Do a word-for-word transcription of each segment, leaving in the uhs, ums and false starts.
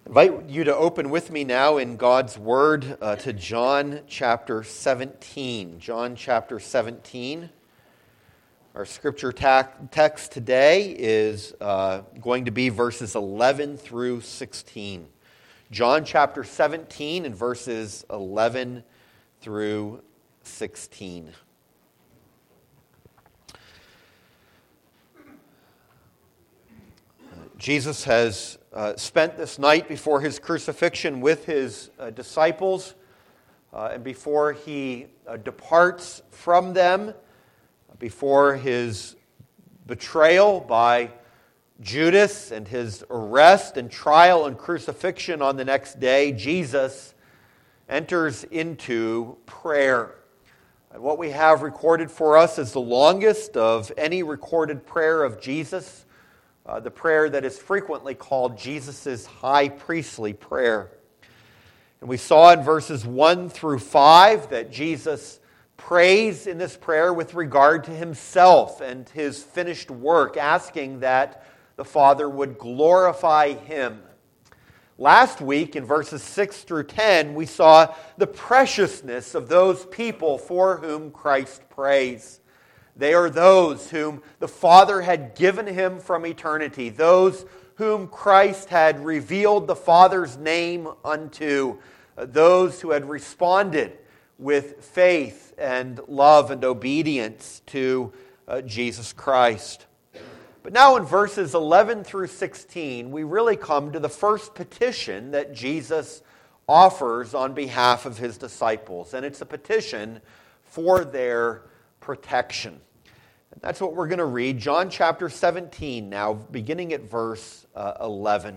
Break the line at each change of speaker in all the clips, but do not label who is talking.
I invite you to open with me now in God's Word uh, to John chapter seventeen. John chapter seventeen. Our scripture ta- text today is uh, going to be verses eleven through sixteen. John chapter seventeen and verses eleven through sixteen. Jesus has uh, spent this night before his crucifixion with his uh, disciples, uh, and before he uh, departs from them, before his betrayal by Judas and his arrest and trial and crucifixion on the next day, Jesus enters into prayer. And what we have recorded for us is the longest of any recorded prayer of Jesus. Uh, the prayer that is frequently called Jesus' high priestly prayer. And we saw in verses one through five that Jesus prays in this prayer with regard to himself and his finished work, asking that the Father would glorify him. Last week, in verses six through ten, we saw the preciousness of those people for whom Christ prays. They are those whom the Father had given him from eternity, those whom Christ had revealed the Father's name unto, those who had responded with faith and love and obedience to uh, Jesus Christ. But now in verses eleven through sixteen, we really come to the first petition that Jesus offers on behalf of his disciples, and it's a petition for their protection. And that's what we're going to read. John chapter seventeen now, beginning at verse uh, eleven.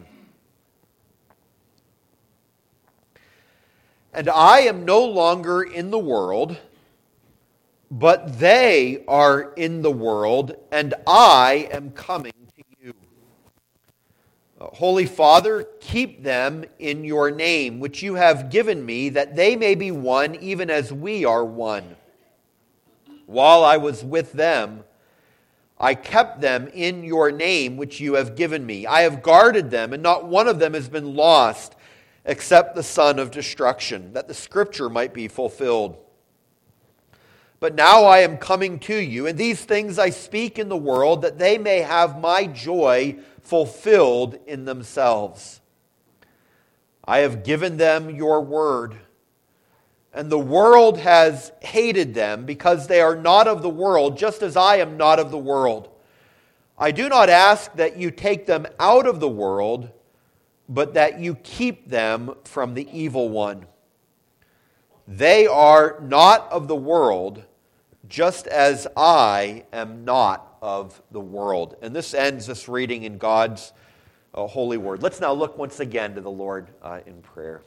And I am no longer in the world, but they are in the world, and I am coming to you. Uh, Holy Father, keep them in your name, which you have given me, that they may be one, even as we are one. While I was with them, I kept them in your name, which you have given me. I have guarded them, and not one of them has been lost, except the son of destruction, that the scripture might be fulfilled. But now I am coming to you, and these things I speak in the world, that they may have my joy fulfilled in themselves. I have given them your word, and the world has hated them because they are not of the world, just as I am not of the world. I do not ask that you take them out of the world, but that you keep them from the evil one. They are not of the world, just as I am not of the world. And this ends this reading in God's uh, holy word. Let's now look once again to the Lord uh, in prayer.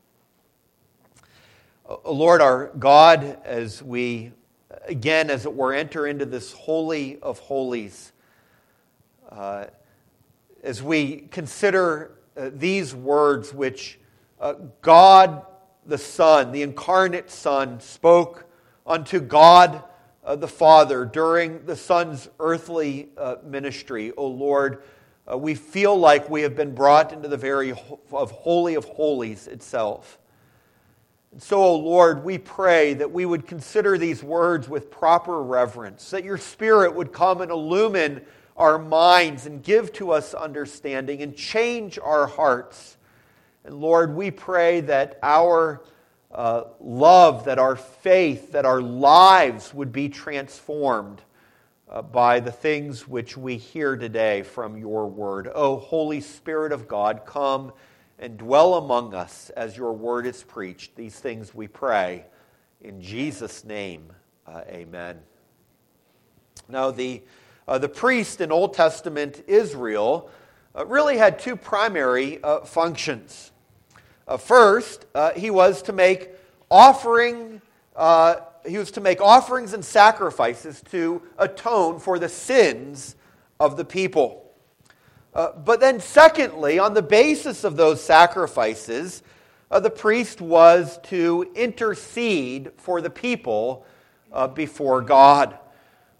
Lord our God, as we, again, as it were, enter into this holy of holies, uh, as we consider uh, these words which uh, God the Son, the incarnate Son, spoke unto God uh, the Father during the Son's earthly uh, ministry, O Lord, uh, we feel like we have been brought into the very ho- of holy of holies itself. And so, O Lord, we pray that we would consider these words with proper reverence, that your Spirit would come and illumine our minds and give to us understanding and change our hearts. And Lord, we pray that our uh, love, that our faith, that our lives would be transformed uh, by the things which we hear today from your word. O Holy Spirit of God, come and dwell among us as your word is preached. These things we pray in Jesus' name. Uh, amen. Now, the uh, the priest in Old Testament Israel uh, really had two primary uh, functions. Uh, first, uh, he was to make offering. Uh, he was to make offerings and sacrifices to atone for the sins of the people. Uh, but then secondly, on the basis of those sacrifices, uh, the priest was to intercede for the people uh, before God.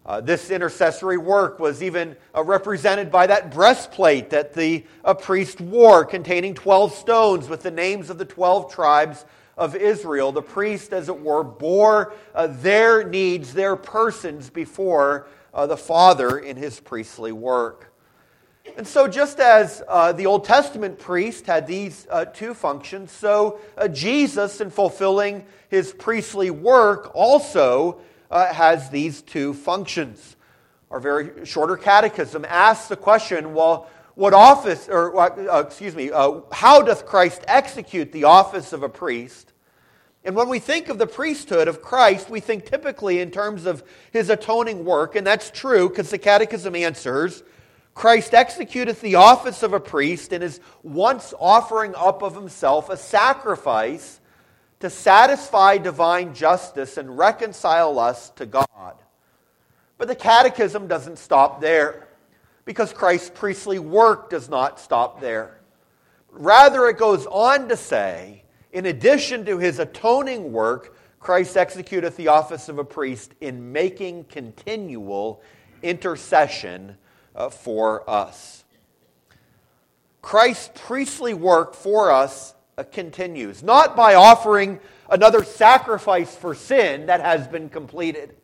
Uh, this intercessory work was even uh, represented by that breastplate that the uh, priest wore, containing twelve stones with the names of the twelve tribes of Israel. The priest, as it were, bore uh, their needs, their persons before uh, the Father in his priestly work. And so just as uh, the Old Testament priest had these uh, two functions, so uh, Jesus, in fulfilling his priestly work, also Uh, has these two functions. Our very shorter catechism asks the question, well, what office, or uh, excuse me, uh, how doth Christ execute the office of a priest? And when we think of the priesthood of Christ, we think typically in terms of his atoning work, and that's true because the catechism answers, Christ executeth the office of a priest and is once offering up of himself a sacrifice to satisfy divine justice and reconcile us to God. But the catechism doesn't stop there, because Christ's priestly work does not stop there. Rather, it goes on to say, in addition to his atoning work, Christ executeth the office of a priest in making continual intercession uh, for us. Christ's priestly work for us continues, not by offering another sacrifice for sin that has been completed,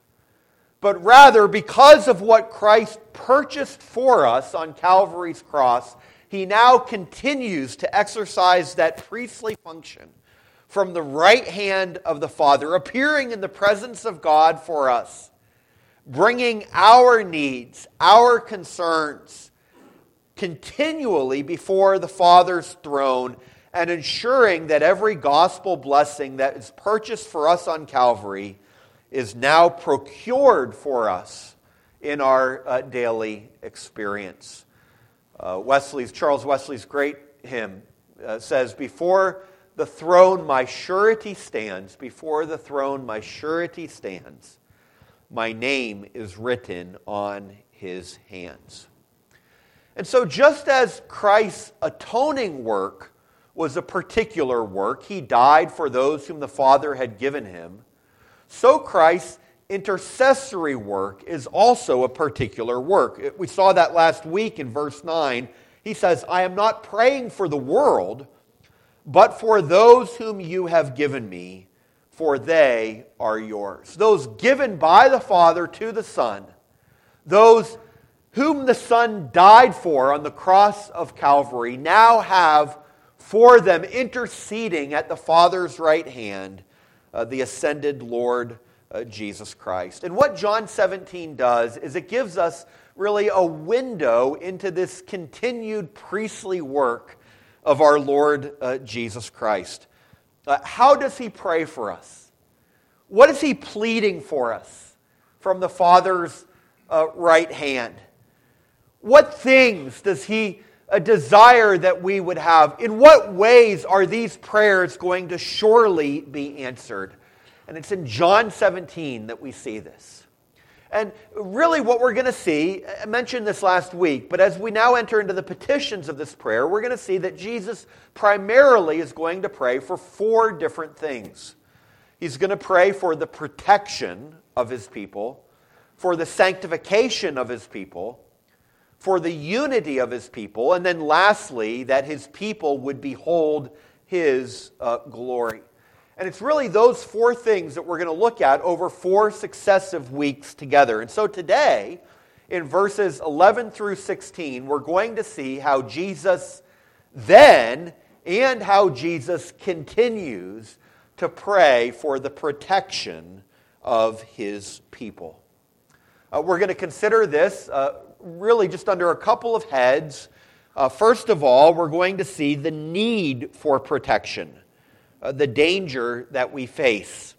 but rather because of what Christ purchased for us on Calvary's cross, he now continues to exercise that priestly function from the right hand of the Father, appearing in the presence of God for us, bringing our needs, our concerns continually before the Father's throne, and ensuring that every gospel blessing that is purchased for us on Calvary is now procured for us in our uh, daily experience. Uh, Wesley's, Charles Wesley's great hymn uh, says, "Before the throne my surety stands, before the throne my surety stands. My name is written on his hands." And so just as Christ's atoning work was a particular work, he died for those whom the Father had given him, so Christ's intercessory work is also a particular work. We saw that last week in verse nine. He says, "I am not praying for the world, but for those whom you have given me, for they are yours." Those given by the Father to the Son, those whom the Son died for on the cross of Calvary, now have for them interceding at the Father's right hand, uh, the ascended Lord uh, Jesus Christ. And what John seventeen does is it gives us really a window into this continued priestly work of our Lord uh, Jesus Christ. Uh, how does he pray for us? What is he pleading for us from the Father's uh, right hand? What things does he a desire that we would have? In what ways are these prayers going to surely be answered? And it's in John seventeen that we see this. And really what we're going to see, I mentioned this last week, but as we now enter into the petitions of this prayer, we're going to see that Jesus primarily is going to pray for four different things. He's going to pray for the protection of his people, for the sanctification of his people, for the unity of his people, and then lastly, that his people would behold his uh, glory. And it's really those four things that we're going to look at over four successive weeks together. And so today, in verses eleven through sixteen, we're going to see how Jesus then and how Jesus continues to pray for the protection of his people. Uh, we're going to consider this uh, really just under a couple of heads. Uh, first of all, we're going to see the need for protection, uh, the danger that we face.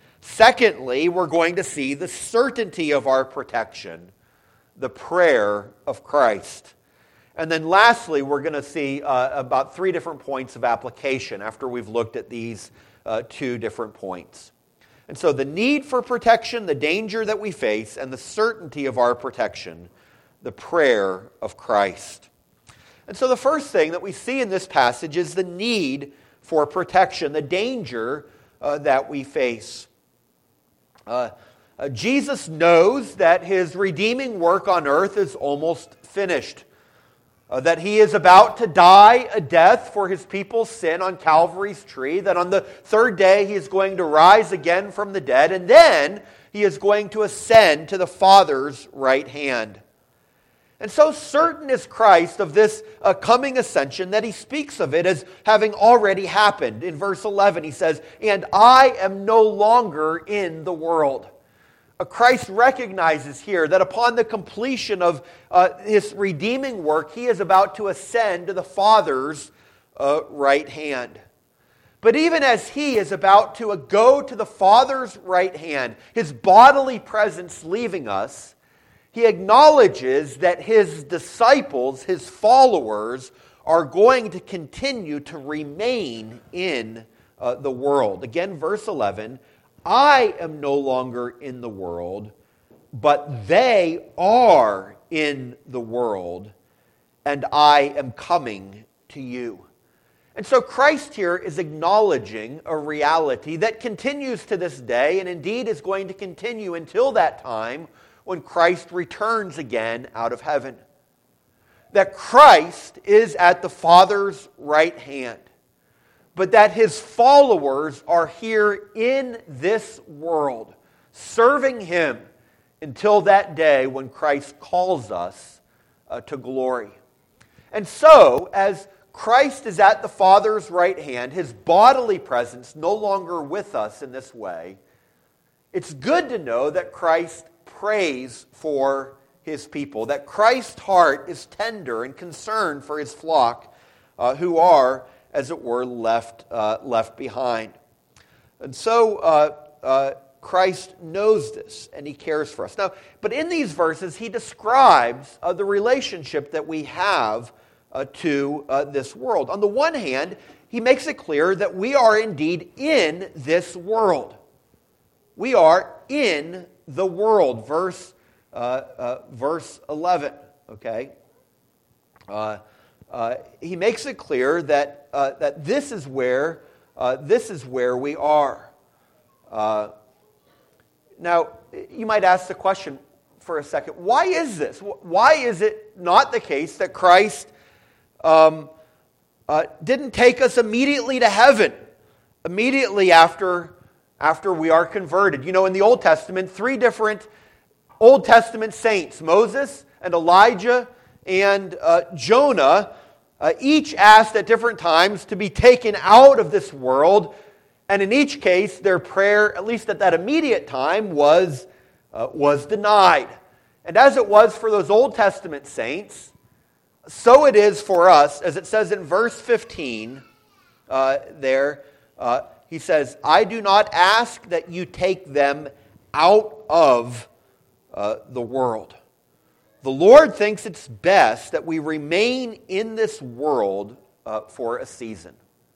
Secondly, we're going to see the certainty of our protection, the prayer of Christ. And then lastly, we're going to see uh, about three different points of application after we've looked at these uh, two different points. And so the need for protection, the danger that we face, and the certainty of our protection, the prayer of Christ. And so the first thing that we see in this passage is the need for protection, the danger uh, that we face. Uh, Uh, Jesus knows that his redeeming work on earth is almost finished. Uh, that he is about to die a death for his people's sin on Calvary's tree, that on the third day he is going to rise again from the dead, and then he is going to ascend to the Father's right hand. And so certain is Christ of this uh, coming ascension that he speaks of it as having already happened. In verse eleven he says, "And I am no longer in the world." Uh, Christ recognizes here that upon the completion of uh, his redeeming work, he is about to ascend to the Father's uh, right hand. But even as he is about to go to the Father's right hand, his bodily presence leaving us, he acknowledges that his disciples, his followers, are going to continue to remain in uh, the world. Again, verse eleven, "I am no longer in the world, but they are in the world, and I am coming to you." And so Christ here is acknowledging a reality that continues to this day, and indeed is going to continue until that time when Christ returns again out of heaven. That Christ is at the Father's right hand, but that his followers are here in this world, serving him until that day when Christ calls us uh, to glory. And so, as Christ is at the Father's right hand, his bodily presence no longer with us in this way, it's good to know that Christ prays for his people, that Christ's heart is tender and concerned for his flock uh, who are, as it were, left uh, left behind. And so uh, uh, Christ knows this, and he cares for us. Now, but in these verses, he describes uh, the relationship that we have uh, to uh, this world. On the one hand, he makes it clear that we are indeed in this world. We are in the world. Verse uh, uh, verse eleven. Okay. Uh, uh, he makes it clear that uh, that this is where uh, this is where we are. Uh, now, you might ask the question for a second: why is this? Why is it not the case that Christ um, uh, didn't take us immediately to heaven, immediately after? After we are converted? You know, in the Old Testament, three different Old Testament saints, Moses and Elijah and uh, Jonah, uh, each asked at different times to be taken out of this world. And in each case, their prayer, at least at that immediate time, was, uh, was denied. And as it was for those Old Testament saints, so it is for us, as it says in verse fifteen uh, there, uh, he says, "I do not ask that you take them out of uh, the world." The Lord thinks it's best that we remain in this world uh, for a season.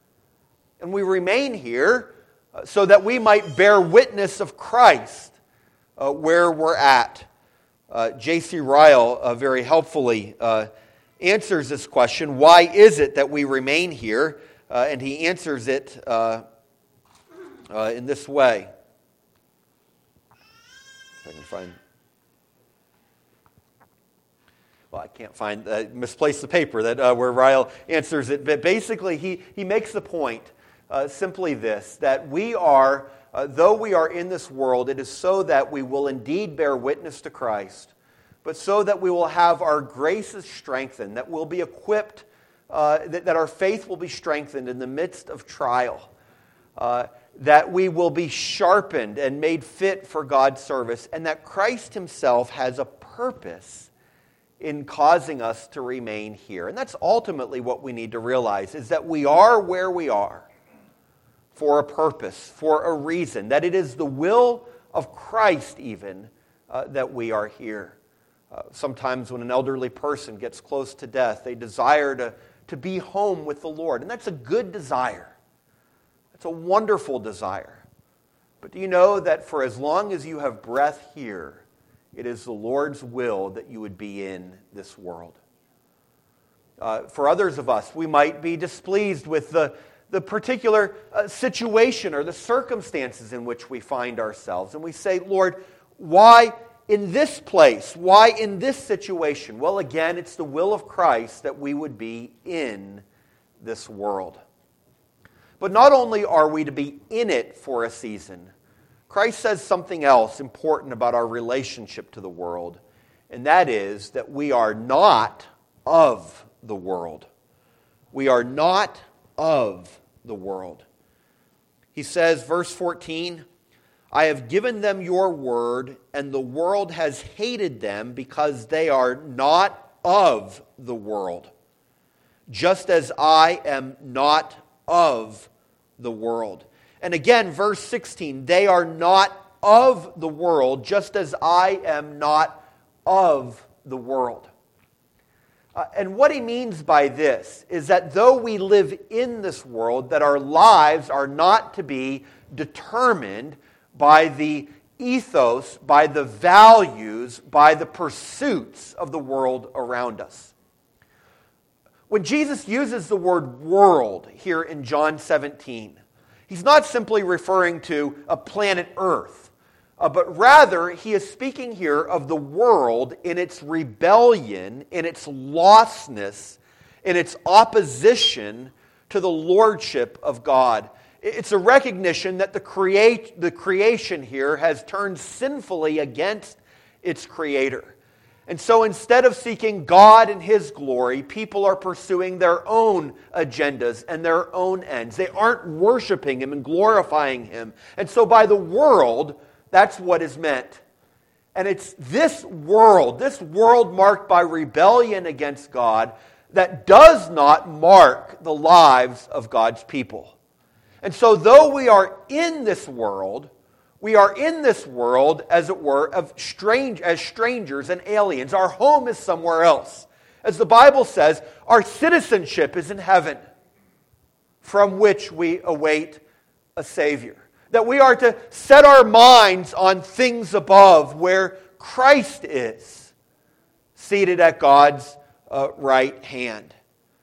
And we remain here uh, so that we might bear witness of Christ uh, where we're at. Uh, J C Ryle uh, very helpfully uh, answers this question, why is it that we remain here? Uh, and he answers it uh, Uh, in this way. If I can find, well, I can't find, uh, misplaced the paper that uh, where Ryle answers it. But basically, he he makes the point uh, simply this: that we are, uh, though we are in this world, it is so that we will indeed bear witness to Christ, but so that we will have our graces strengthened, that we'll be equipped, uh, that, that our faith will be strengthened in the midst of trial. Uh, that we will be sharpened and made fit for God's service, and that Christ himself has a purpose in causing us to remain here. And that's ultimately what we need to realize, is that we are where we are for a purpose, for a reason, that it is the will of Christ even uh, that we are here. Uh, sometimes when an elderly person gets close to death, they desire to, to be home with the Lord, and that's a good desire. It's a wonderful desire. But do you know that for as long as you have breath here, it is the Lord's will that you would be in this world? Uh, for others of us, we might be displeased with the, the particular uh, situation or the circumstances in which we find ourselves. And we say, Lord, Why in this place? Why in this situation? Well, again, it's the will of Christ that we would be in this world. But not only are we to be in it for a season, Christ says something else important about our relationship to the world, and that is that we are not of the world. We are not of the world. He says, verse fourteen, I have given them your word, and the world has hated them because they are not of the world, just as I am not of the world. And again, verse sixteen, they are not of the world, just as I am not of the world. Uh, and what he means by this is that though we live in this world, that our lives are not to be determined by the ethos, by the values, by the pursuits of the world around us. When Jesus uses the word world here in John seventeen, he's not simply referring to a planet Earth, uh, but rather he is speaking here of the world in its rebellion, in its lostness, in its opposition to the lordship of God. It's a recognition that the create, the creation here has turned sinfully against its creator. And so instead of seeking God and His glory, people are pursuing their own agendas and their own ends. They aren't worshiping Him and glorifying Him. And so by the world, that's what is meant. And it's this world, this world marked by rebellion against God, that does not mark the lives of God's people. And so though we are in this world, we are in this world, as it were, of strange as strangers and aliens. Our home is somewhere else. As the Bible says, our citizenship is in heaven, from which we await a Savior. That we are to set our minds on things above, where Christ is, seated at God's uh, right hand.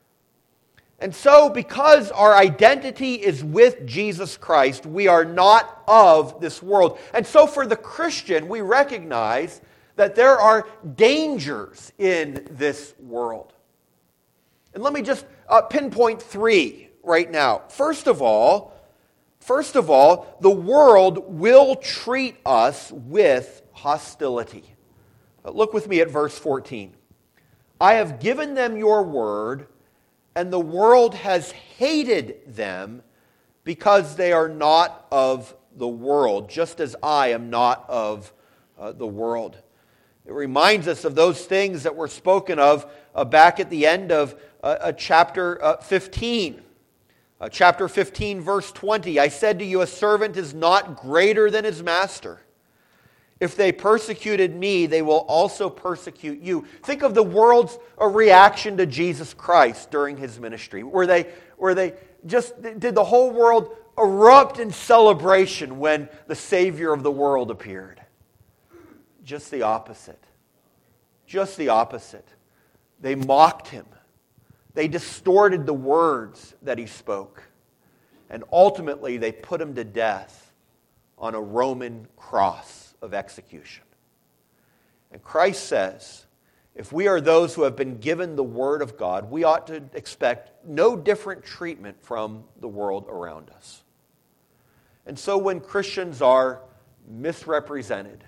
And so, because our identity is with Jesus Christ, we are not of this world. And so for the Christian, we recognize that there are dangers in this world. And let me just uh, pinpoint three right now. First of all, first of all, the world will treat us with hostility. Uh, look with me at verse fourteen. I have given them your word, and the world has hated them because they are not of the world, just as I am not of uh, the world. It reminds us of those things that were spoken of uh, back at the end of uh, uh, chapter uh, fifteen. Uh, chapter fifteen, verse twenty. I said to you, a servant is not greater than his master. If they persecuted me, they will also persecute you. Think of the world's reaction to Jesus Christ during His ministry. Were they, were they just, did the whole world erupt in celebration when the Savior of the world appeared? Just the opposite. Just the opposite. They mocked Him. They distorted the words that He spoke. And ultimately, they put Him to death on a Roman cross of execution. And Christ says, if we are those who have been given the Word of God, we ought to expect no different treatment from the world around us. And so when Christians are misrepresented,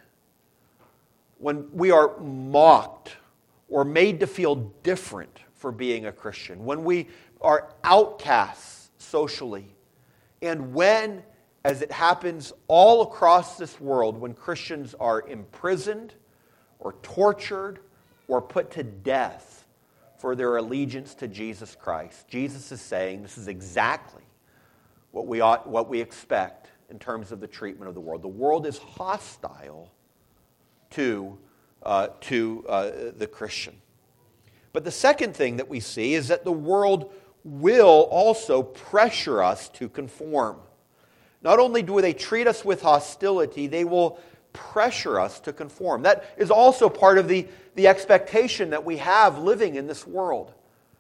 when we are mocked or made to feel different for being a Christian, when we are outcasts socially, and when, as it happens all across this world, when Christians are imprisoned or tortured or put to death for their allegiance to Jesus Christ, Jesus is saying this is exactly what we ought, what we expect in terms of the treatment of the world. The world is hostile to, uh, to uh, the Christian. But the second thing that we see is that the world will also pressure us to conform. Not only do they treat us with hostility, they will pressure us to conform. That is also part of the, the expectation that we have living in this world.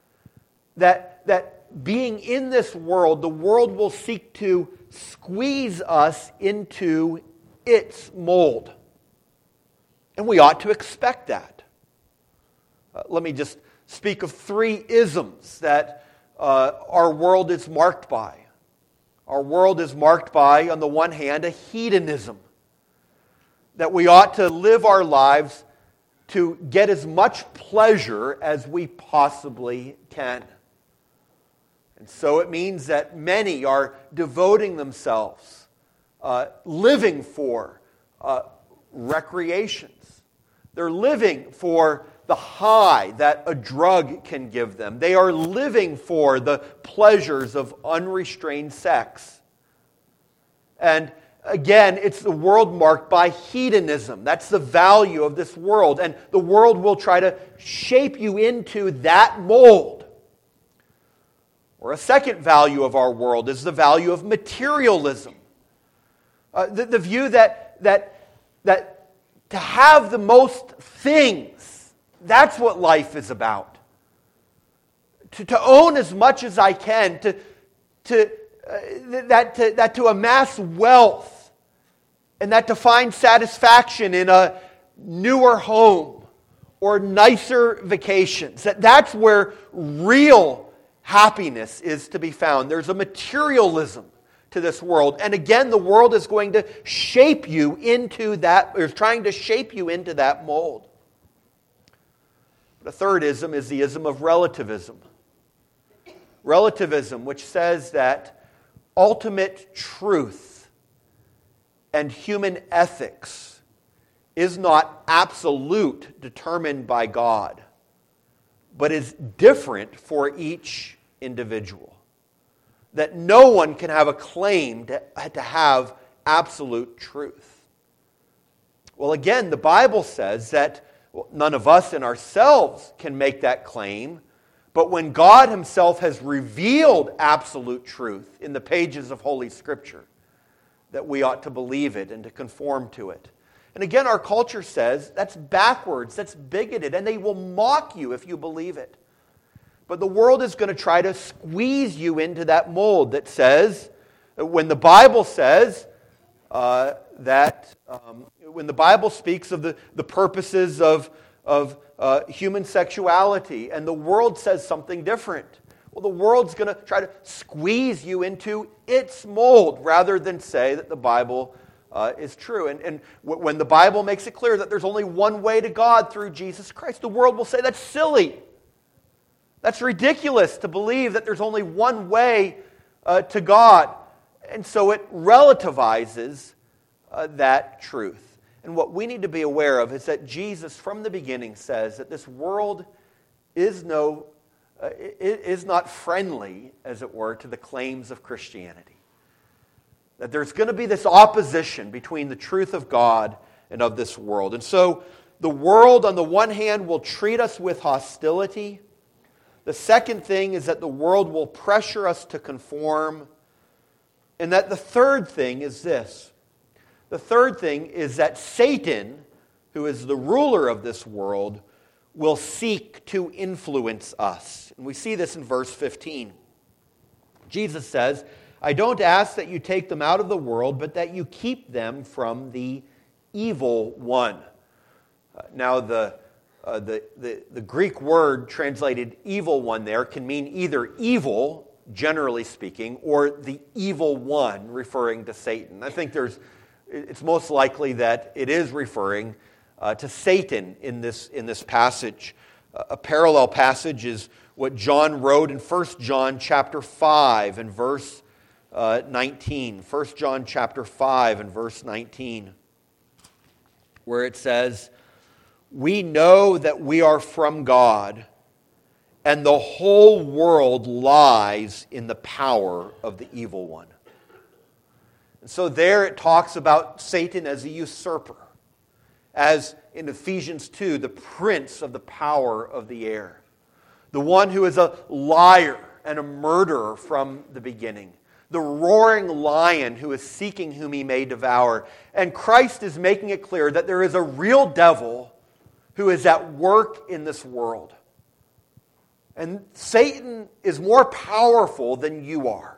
That, that being in this world, the world will seek to squeeze us into its mold. And we ought to expect that. Uh, let me just speak of three isms that uh, our world is marked by. Our world is marked by, on the one hand, a hedonism. That we ought to live our lives to get as much pleasure as we possibly can. And so it means that many are devoting themselves, uh, living for uh, recreations. They're living for the high that a drug can give them. They are living for the pleasures of unrestrained sex. And again, it's the world marked by hedonism. That's the value of this world. And the world will try to shape you into that mold. Or a second value of our world is the value of materialism. Uh, the, the view that, that, that to have the most things, that's what life is about. To, to own as much as I can, to, to, uh, that, to, that to amass wealth, and that to find satisfaction in a newer home or nicer vacations. That that's where real happiness is to be found. There's a materialism to this world. And again, the world is going to shape you into that, or is trying to shape you into that mold. The third ism is the ism of relativism. Relativism, which says that ultimate truth and human ethics is not absolute, determined by God, but is different for each individual. That no one can have a claim to, to have absolute truth. Well, again, the Bible says that well, none of us in ourselves can make that claim, but when God Himself has revealed absolute truth in the pages of Holy Scripture, that we ought to believe it and to conform to it. And again, our culture says that's backwards, that's bigoted, and they will mock you if you believe it. But the world is going to try to squeeze you into that mold that says, when the Bible says uh, that, um, when the Bible speaks of the, the purposes of, of uh, human sexuality, and the world says something different, well, the world's going to try to squeeze you into its mold rather than say that the Bible uh, is true. And, and w- when the Bible makes it clear that there's only one way to God through Jesus Christ, the world will say that's silly. That's ridiculous to believe that there's only one way uh, to God. And so it relativizes uh, that truth. And what we need to be aware of is that Jesus, from the beginning, says that this world is no, uh, is not friendly, as it were, to the claims of Christianity. That there's going to be this opposition between the truth of God and of this world. And so the world, on the one hand, will treat us with hostility. The second thing is that the world will pressure us to conform. And that the third thing is this. The third thing is that Satan, who is the ruler of this world, will seek to influence us. And we see this in verse fifteen. Jesus says, I don't ask that you take them out of the world, but that you keep them from the evil one. Uh, now the Uh, the, the, the Greek word translated evil one there can mean either evil, generally speaking, or the evil one, referring to Satan. I think there's, it's most likely that it is referring uh, to Satan in this, in this passage. Uh, a parallel passage is what John wrote in First John chapter five and verse uh, nineteen. First John chapter five and verse nineteen, where it says, we know that we are from God, and the whole world lies in the power of the evil one. And so there it talks about Satan as a usurper, as in Ephesians two, the prince of the power of the air, the one who is a liar and a murderer from the beginning, the roaring lion who is seeking whom he may devour. And Christ is making it clear that there is a real devil who is at work in this world. And Satan is more powerful than you are.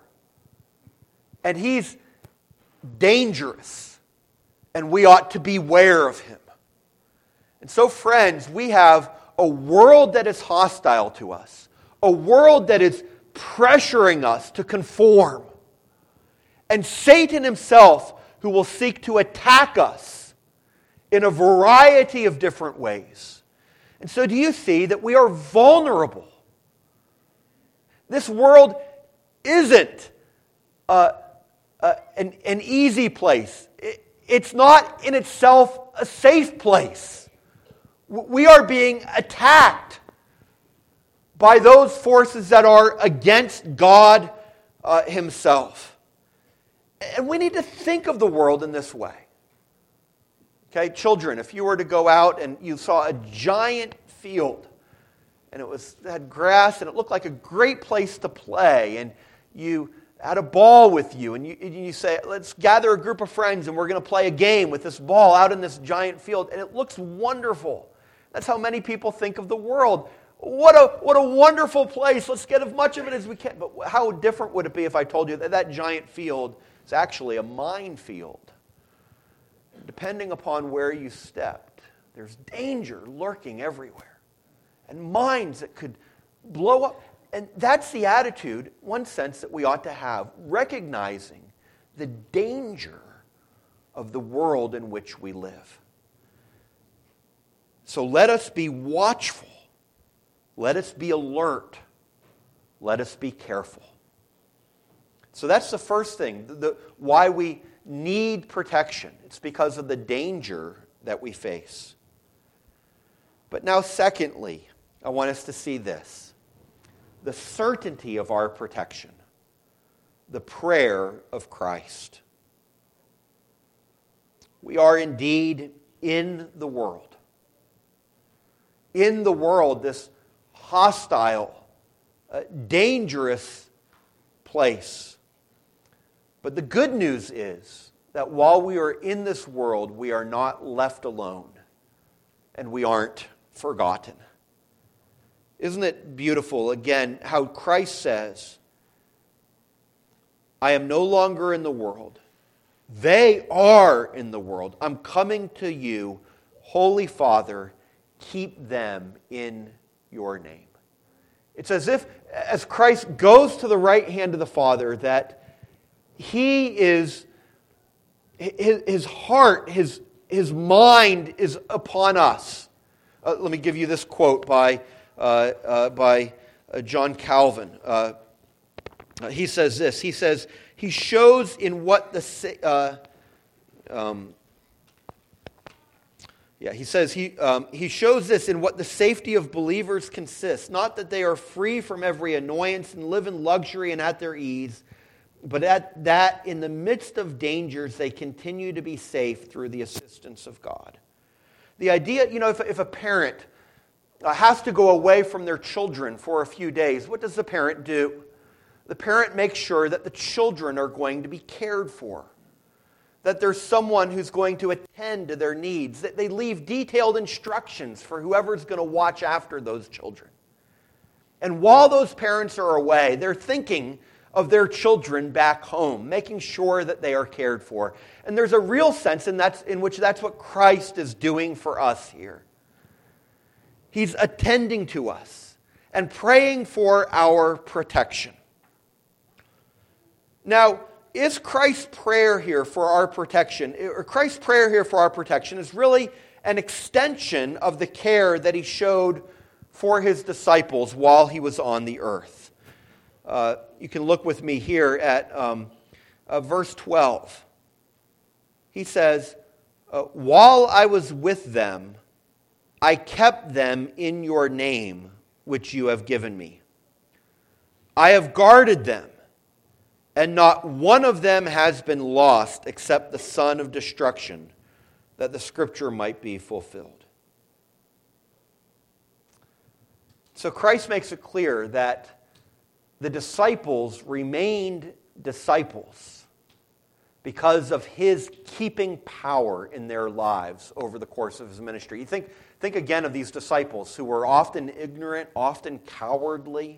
And he's dangerous. And we ought to beware of him. And so, friends, we have a world that is hostile to us, a world that is pressuring us to conform, and Satan himself who will seek to attack us in a variety of different ways. And so do you see that we are vulnerable? This world isn't uh, uh, an, an easy place. It, it's not in itself a safe place. We are being attacked by those forces that are against God uh, himself. And we need to think of the world in this way. Okay, children, if you were to go out and you saw a giant field, and it was it had grass, and it looked like a great place to play, and you had a ball with you, and you, and you say, let's gather a group of friends, and we're going to play a game with this ball out in this giant field, and it looks wonderful. That's how many people think of the world. What a, what a wonderful place. Let's get as much of it as we can. But how different would it be if I told you that that giant field is actually a minefield? Depending upon where you stepped, there's danger lurking everywhere. And mines that could blow up. And that's the attitude, one sense, that we ought to have, recognizing the danger of the world in which we live. So let us be watchful. Let us be alert. Let us be careful. So that's the first thing, the, the, why we need protection. It's because of the danger that we face. But now, secondly, I want us to see this. The certainty of our protection. The prayer of Christ. We are indeed in the world. In the world, this hostile, uh, dangerous place. But the good news is that while we are in this world, we are not left alone, and we aren't forgotten. Isn't it beautiful, again, how Christ says, I am no longer in the world. They are in the world. I'm coming to you, Holy Father, keep them in your name. It's as if, as Christ goes to the right hand of the Father, that he is, his, his heart, his, his mind is upon us. Uh, let me give you this quote by, uh, uh, by uh, John Calvin. Uh, uh, he says this, he says, he shows in what the... Uh, um, Yeah, he says he, um, he shows this in what the safety of believers consists. Not that they are free from every annoyance and live in luxury and at their ease, but at that in the midst of dangers they continue to be safe through the assistance of God. The idea, you know, if, if a parent uh, has to go away from their children for a few days, what does the parent do? The parent makes sure that the children are going to be cared for. That there's someone who's going to attend to their needs, that they leave detailed instructions for whoever's going to watch after those children. And while those parents are away, they're thinking of their children back home, making sure that they are cared for. And there's a real sense in, that's, in which that's what Christ is doing for us here. He's attending to us and praying for our protection. Now, is Christ's prayer here for our protection, or Christ's prayer here for our protection is really an extension of the care that he showed for his disciples while he was on the earth. Uh, you can look with me here at um, uh, verse twelve. He says, uh, while I was with them, I kept them in your name, which you have given me. I have guarded them, and not one of them has been lost except the son of destruction, that the scripture might be fulfilled. So Christ makes it clear that the disciples remained disciples because of his keeping power in their lives over the course of his ministry. You think, think again of these disciples who were often ignorant, often cowardly.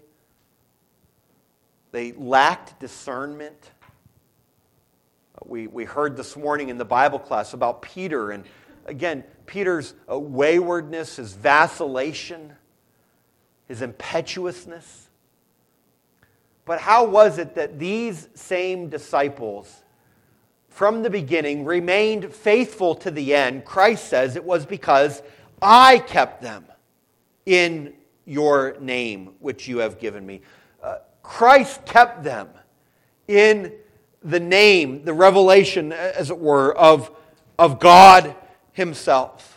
They lacked discernment. We, we heard this morning in the Bible class about Peter and again, Peter's uh, waywardness, his vacillation, his impetuousness. But how was it that these same disciples, from the beginning, remained faithful to the end? Christ says it was because I kept them in your name, which you have given me. Uh, Christ kept them in the name, the revelation, as it were, of, of God Himself.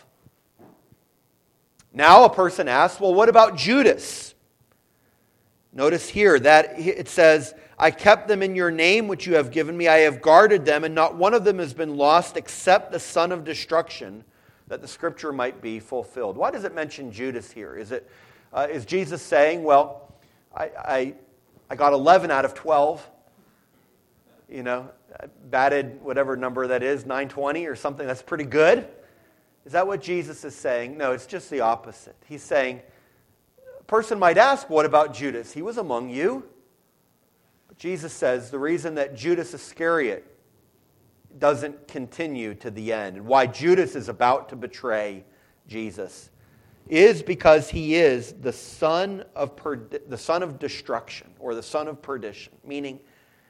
Now a person asks, well, what about Judas? Notice here that it says, I kept them in your name, which you have given me. I have guarded them, and not one of them has been lost except the son of destruction, that the scripture might be fulfilled. Why does it mention Judas here? Is it uh, is Jesus saying, well, I, I I got eleven out of twelve, you know, batted whatever number that is, nine twenty or something, that's pretty good? Is that what Jesus is saying? No, it's just the opposite. He's saying, a person might ask, what about Judas? He was among you. But Jesus says the reason that Judas Iscariot doesn't continue to the end, and why Judas is about to betray Jesus, is because he is the son of perdi- the son of destruction, or the son of perdition, meaning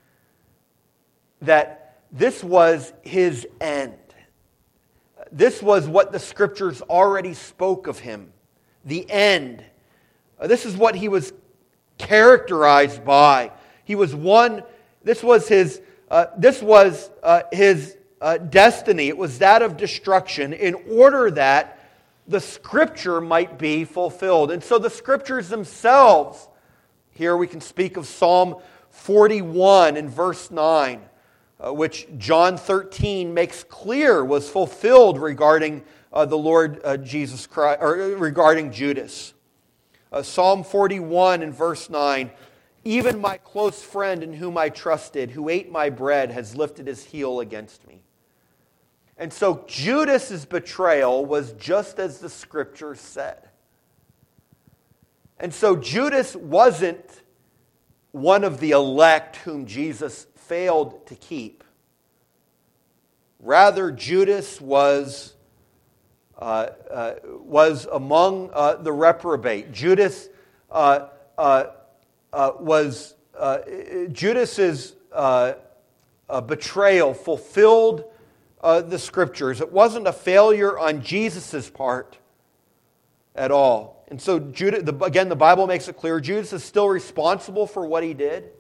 that this was his end. This was what the scriptures already spoke of him, the end. This is what he was characterized by. He was one. This was his. Uh, this was uh, his uh, destiny. It was that of destruction, in order that the Scripture might be fulfilled. And so the Scriptures themselves, here we can speak of Psalm forty-one in verse nine, uh, which John thirteen makes clear was fulfilled regarding uh, the Lord uh, Jesus Christ, or regarding Judas. Uh, Psalm forty-one in verse nine, even my close friend in whom I trusted, who ate my bread, has lifted his heel against me. And so Judas' betrayal was just as the Scripture said. And so Judas wasn't one of the elect whom Jesus failed to keep. Rather, Judas was, uh, uh, was among uh, the reprobate. Judas uh, uh, uh, was uh, Judas's uh, uh, betrayal fulfilled Uh, the Scriptures. It wasn't a failure on Jesus' part at all. And so, Judas, the, again, the Bible makes it clear, Judas is still responsible for what he did.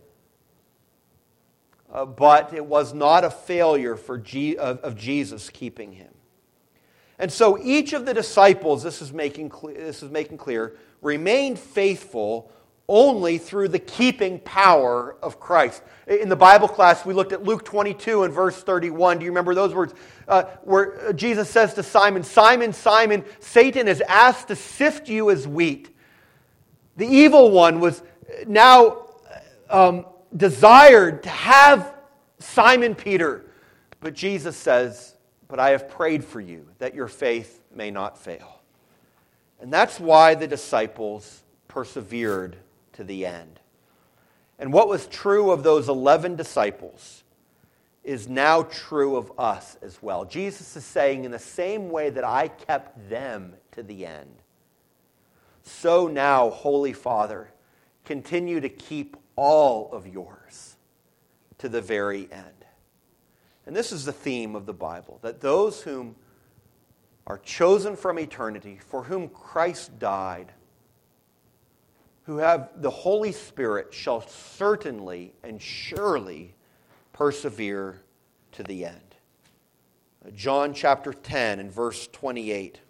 Uh, but it was not a failure for G, of, of Jesus keeping him. And so each of the disciples, this is making clear, this is making clear, remained faithful only through the keeping power of Christ. In the Bible class, we looked at Luke twenty-two and verse thirty-one. Do you remember those words? Uh, where Jesus says to Simon, Simon, Simon, Satan has asked to sift you as wheat. The evil one was now um, desired to have Simon Peter. But Jesus says, but I have prayed for you that your faith may not fail. And that's why the disciples persevered to the end. And what was true of those eleven disciples is now true of us as well. Jesus is saying, in the same way that I kept them to the end, so now, Holy Father, continue to keep all of yours to the very end. And this is the theme of the Bible, that those whom are chosen from eternity, for whom Christ died, who have the Holy Spirit, shall certainly and surely persevere to the end. John chapter ten and verse twenty-eight.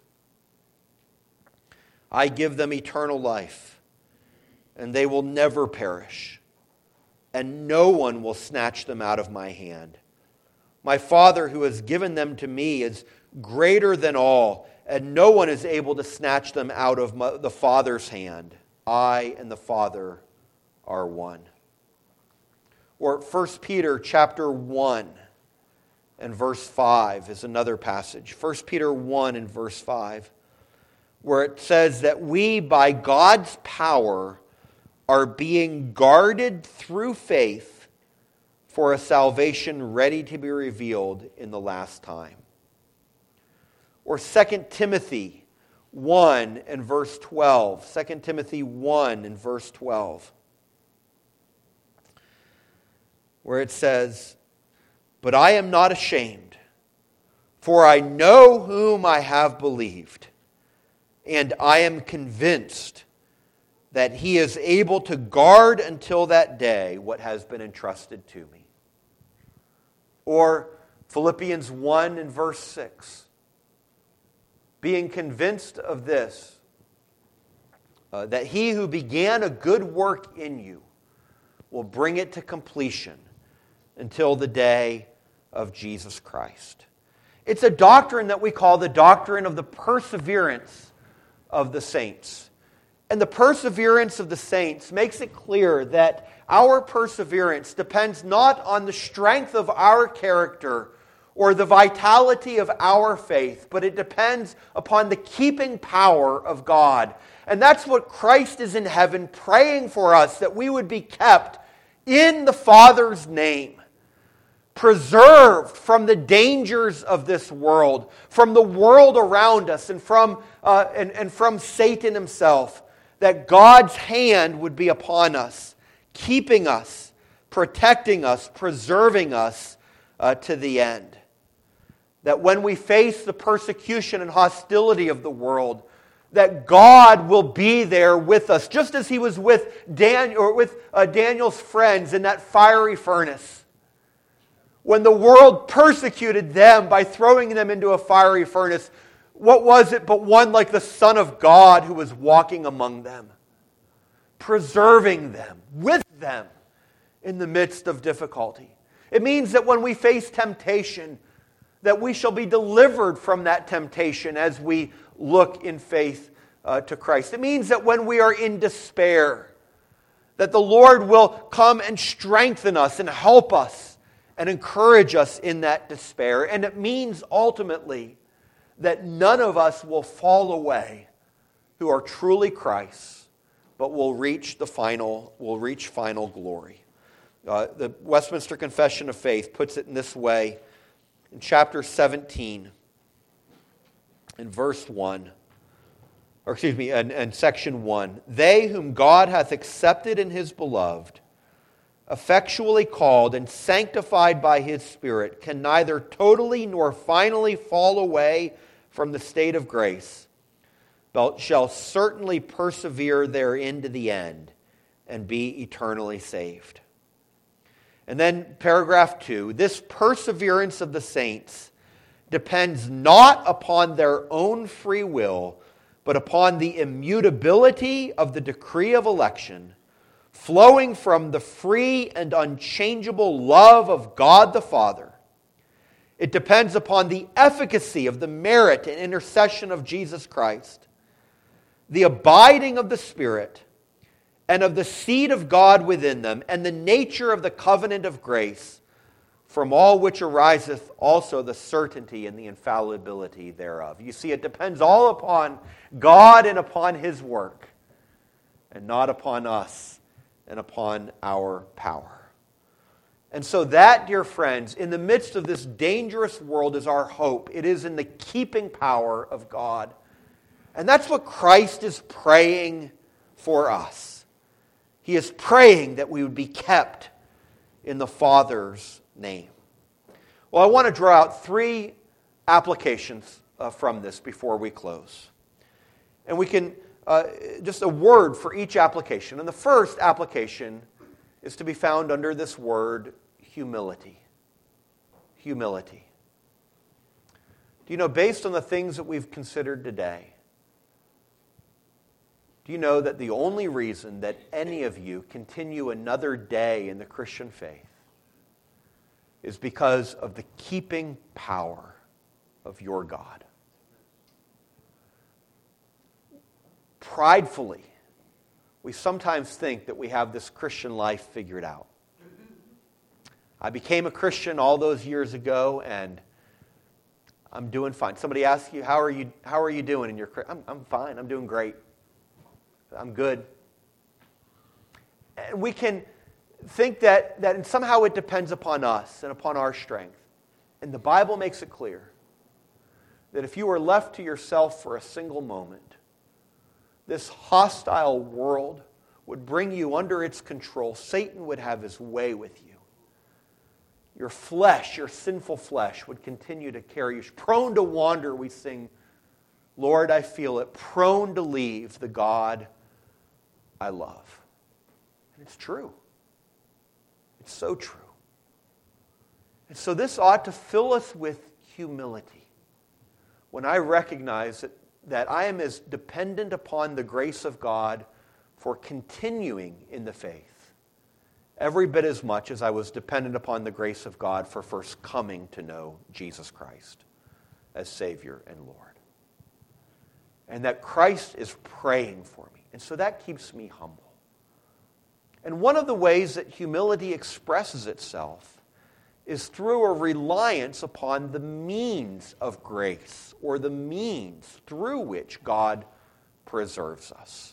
I give them eternal life, and they will never perish, and no one will snatch them out of my hand. My Father who has given them to me is greater than all, and no one is able to snatch them out of my, the Father's hand. I and the Father are one. Or First Peter chapter one and verse five is another passage. First Peter one and verse five, where it says that we, by God's power, are being guarded through faith for a salvation ready to be revealed in the last time. or Second Timothy one and verse twelve. Second Timothy one and verse twelve. Where it says, "But I am not ashamed, for I know whom I have believed, and I am convinced that He is able to guard until that day what has been entrusted to me." Or Philippians one and verse six. "Being convinced of this, uh, that He who began a good work in you will bring it to completion until the day of Jesus Christ." It's a doctrine that we call the doctrine of the perseverance of the saints. And the perseverance of the saints makes it clear that our perseverance depends not on the strength of our character or the vitality of our faith, but it depends upon the keeping power of God. And that's what Christ is in heaven praying for us, that we would be kept in the Father's name, preserved from the dangers of this world, from the world around us, and from, uh, and, and from Satan himself, that God's hand would be upon us, keeping us, protecting us, preserving us uh, to the end. That when we face the persecution and hostility of the world, that God will be there with us, just as He was with Daniel or with uh, Daniel's friends in that fiery furnace. When the world persecuted them by throwing them into a fiery furnace, what was it but one like the Son of God who was walking among them, preserving them, with them in the midst of difficulty? It means that when we face temptation, that we shall be delivered from that temptation as we look in faith uh, to Christ. It means that when we are in despair, that the Lord will come and strengthen us and help us and encourage us in that despair. And it means ultimately that none of us will fall away who are truly Christ's, but will reach the final, will reach final glory. Uh, the Westminster Confession of Faith puts it in this way in chapter seventeen, in verse one, or excuse me, in, in section one. "They whom God hath accepted in His beloved, effectually called and sanctified by His Spirit, can neither totally nor finally fall away from the state of grace, but shall certainly persevere therein to the end and be eternally saved." And then paragraph two, "This perseverance of the saints depends not upon their own free will, but upon the immutability of the decree of election, flowing from the free and unchangeable love of God the Father. It depends upon the efficacy of the merit and intercession of Jesus Christ, the abiding of the Spirit, and of the seed of God within them, and the nature of the covenant of grace, from all which ariseth also the certainty and the infallibility thereof." You see, it depends all upon God and upon His work, and not upon us and upon our power. And so that, dear friends, in the midst of this dangerous world is our hope. It is in the keeping power of God. And that's what Christ is praying for us. He is praying that we would be kept in the Father's name. Well, I want to draw out three applications uh, from this before we close. And we can, uh, just a word for each application. And the first application is to be found under this word, humility. Humility. Do you know, based on the things that we've considered today, do you know that the only reason that any of you continue another day in the Christian faith is because of the keeping power of your God? Pridefully, we sometimes think that we have this Christian life figured out. I became a Christian all those years ago, and I'm doing fine. Somebody asks you, how are you, how are you doing in your Christian? I'm, I'm fine. I'm doing great. I'm good. And we can think that, that somehow it depends upon us and upon our strength. And the Bible makes it clear that if you were left to yourself for a single moment, this hostile world would bring you under its control. Satan would have his way with you. Your flesh, your sinful flesh, would continue to carry you. Prone to wander, we sing, Lord, I feel it. Prone to leave the God I love. And it's true. It's so true. And so this ought to fill us with humility when I recognize that, that I am as dependent upon the grace of God for continuing in the faith, every bit as much as I was dependent upon the grace of God for first coming to know Jesus Christ as Savior and Lord. And that Christ is praying for me. And so that keeps me humble. And one of the ways that humility expresses itself is through a reliance upon the means of grace, or the means through which God preserves us.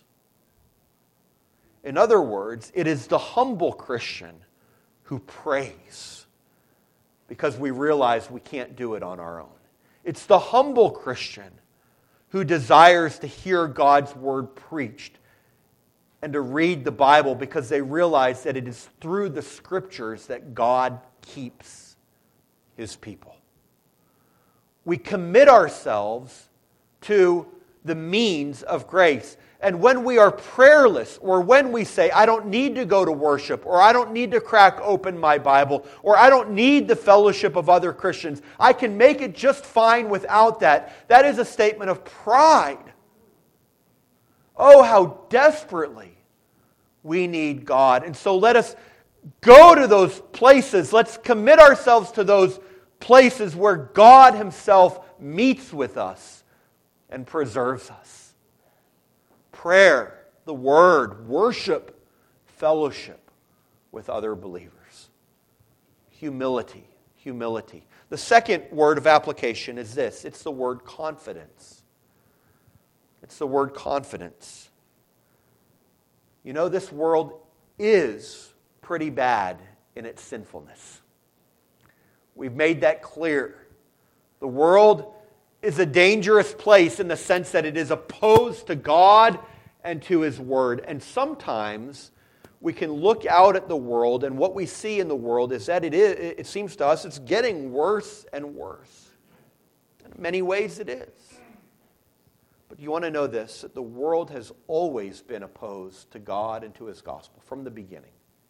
In other words, it is the humble Christian who prays because we realize we can't do it on our own. It's the humble Christian who desires to hear God's word preached and to read the Bible because they realize that it is through the Scriptures that God keeps His people. We commit ourselves to the means of grace. And when we are prayerless, or when we say, I don't need to go to worship, or I don't need to crack open my Bible, or I don't need the fellowship of other Christians, I can make it just fine without that, that is a statement of pride. Oh, how desperately we need God. And so let us go to those places. Let's commit ourselves to those places where God Himself meets with us and preserves us. Prayer, the Word, worship, fellowship with other believers. Humility, humility. The second word of application is this. It's the word confidence. It's the word confidence. You know, this world is pretty bad in its sinfulness. We've made that clear. The world is a dangerous place in the sense that it is opposed to God and to His Word. And sometimes we can look out at the world, and what we see in the world is that it is, it seems to us it's getting worse and worse. In many ways it is. But you want to know this, that the world has always been opposed to God and to His gospel from the beginning.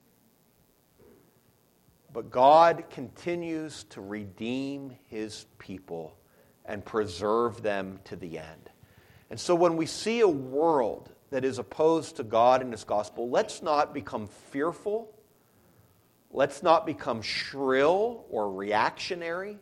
But God continues to redeem His people and preserve them to the end. And so when we see a world that is opposed to God and His gospel, let's not become fearful. Let's not become shrill or reactionary.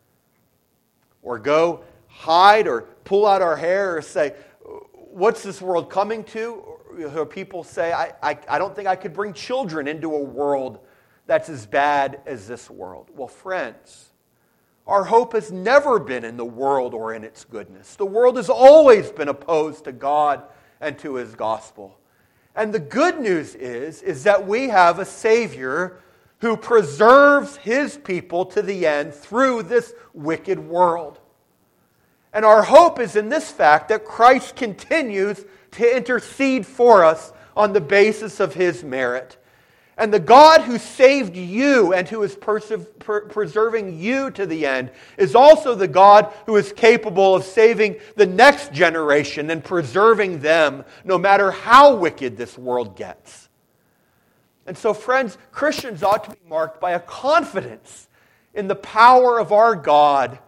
Or go hide or pull out our hair or say, what's this world coming to? Or people say, I, I, I don't think I could bring children into a world that's as bad as this world. Well, friends, our hope has never been in the world or in its goodness. The world has always been opposed to God and to His gospel. And the good news is, is that we have a Savior who preserves His people to the end through this wicked world. And our hope is in this fact that Christ continues to intercede for us on the basis of His merit. And the God who saved you and who is perse- per- preserving you to the end is also the God who is capable of saving the next generation and preserving them no matter how wicked this world gets. And so, friends, Christians ought to be marked by a confidence in the power of our God.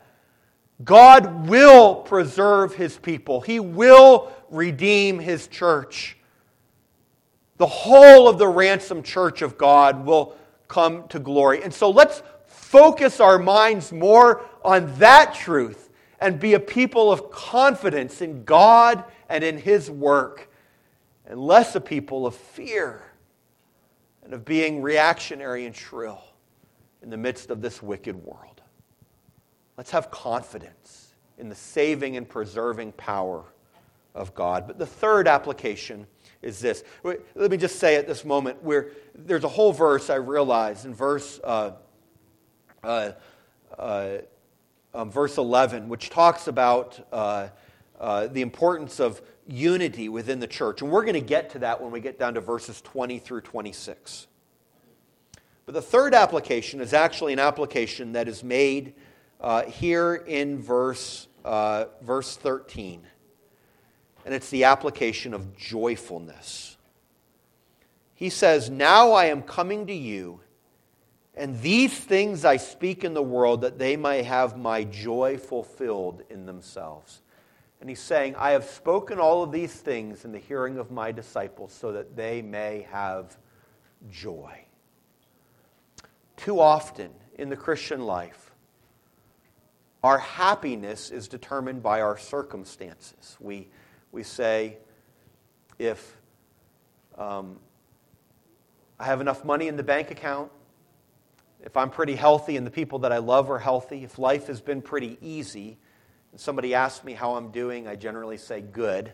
God will preserve His people. He will redeem His church. The whole of the ransomed church of God will come to glory. And so let's focus our minds more on that truth and be a people of confidence in God and in His work, and less a people of fear and of being reactionary and shrill in the midst of this wicked world. Let's have confidence in the saving and preserving power of God. But the third application is this. Let me just say at this moment, where there's a whole verse I realize in verse uh, uh, uh, um, verse eleven, which talks about uh, uh, the importance of unity within the church. And we're going to get to that when we get down to verses twenty through twenty-six. But the third application is actually an application that is made uh, here in verse, uh, verse thirteen. And it's the application of joyfulness. He says, "Now I am coming to you, and these things I speak in the world, that they may have my joy fulfilled in themselves." And he's saying, I have spoken all of these things in the hearing of my disciples so that they may have joy. Too often in the Christian life, our happiness is determined by our circumstances. We, we say, if um, I have enough money in the bank account, if I'm pretty healthy and the people that I love are healthy, if life has been pretty easy, and somebody asks me how I'm doing, I generally say good.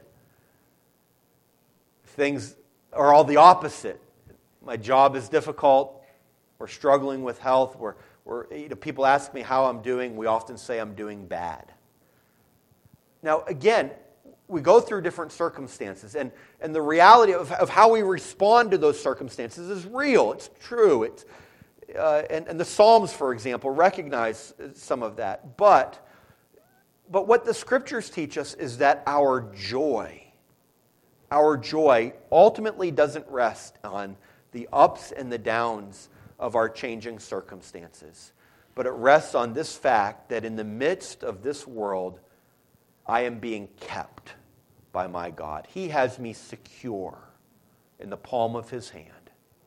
If things are all the opposite, my job is difficult, we're struggling with health, we're, we're, you know, people ask me how I'm doing, we often say I'm doing bad. Now, again, we go through different circumstances, and, and the reality of, of how we respond to those circumstances is real, it's true. It's, uh, and, and the Psalms, for example, recognize some of that. But But what the Scriptures teach us is that our joy, our joy ultimately doesn't rest on the ups and the downs of our changing circumstances, but it rests on this fact that in the midst of this world, I am being kept by my God. He has me secure in the palm of His hand.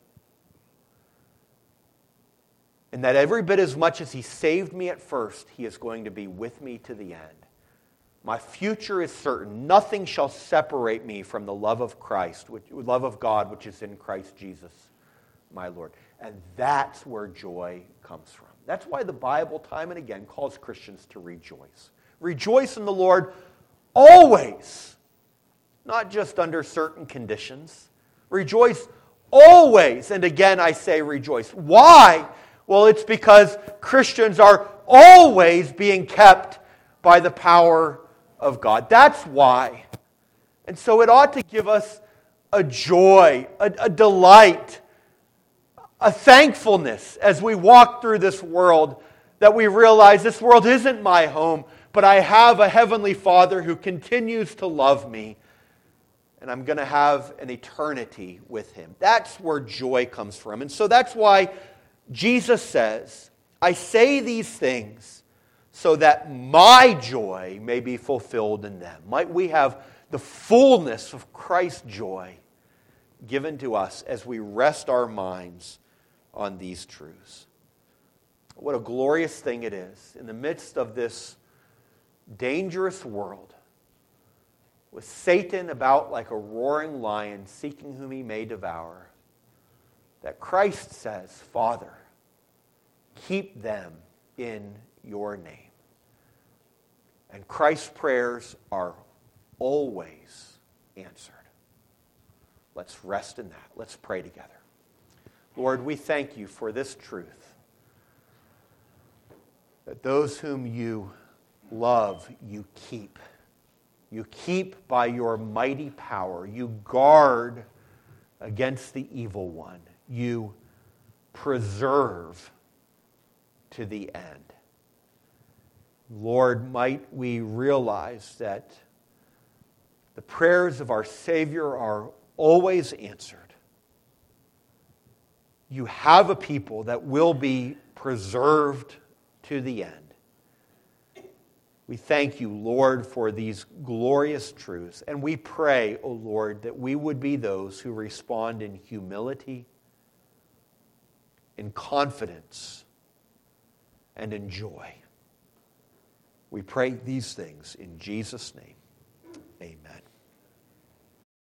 And that every bit as much as He saved me at first, He is going to be with me to the end. My future is certain. Nothing shall separate me from the love of Christ, which, love of God, which is in Christ Jesus, my Lord. And that's where joy comes from. That's why the Bible time and again calls Christians to rejoice. Rejoice in the Lord always, not just under certain conditions. Rejoice always. And again, I say rejoice. Why? Well, it's because Christians are always being kept by the power of God. That's why. And so it ought to give us a joy, a, a delight, a thankfulness as we walk through this world, that we realize this world isn't my home, but I have a heavenly Father who continues to love me, and I'm going to have an eternity with Him. That's where joy comes from. And so that's why Jesus says, I say these things so that my joy may be fulfilled in them. Might we have the fullness of Christ's joy given to us as we rest our minds on these truths. What a glorious thing it is in the midst of this dangerous world, with Satan about like a roaring lion seeking whom he may devour, that Christ says, Father, keep them in your name. And Christ's prayers are always answered. Let's rest in that. Let's pray together. Lord, we thank you for this truth, that those whom you love, you keep. You keep by your mighty power. You guard against the evil one. You preserve to the end. Lord, might we realize that the prayers of our Savior are always answered. You have a people that will be preserved to the end. We thank you, Lord, for these glorious truths. And we pray, O Lord, that we would be those who respond in humility, in confidence, and in joy. We pray these things in Jesus' name. Amen.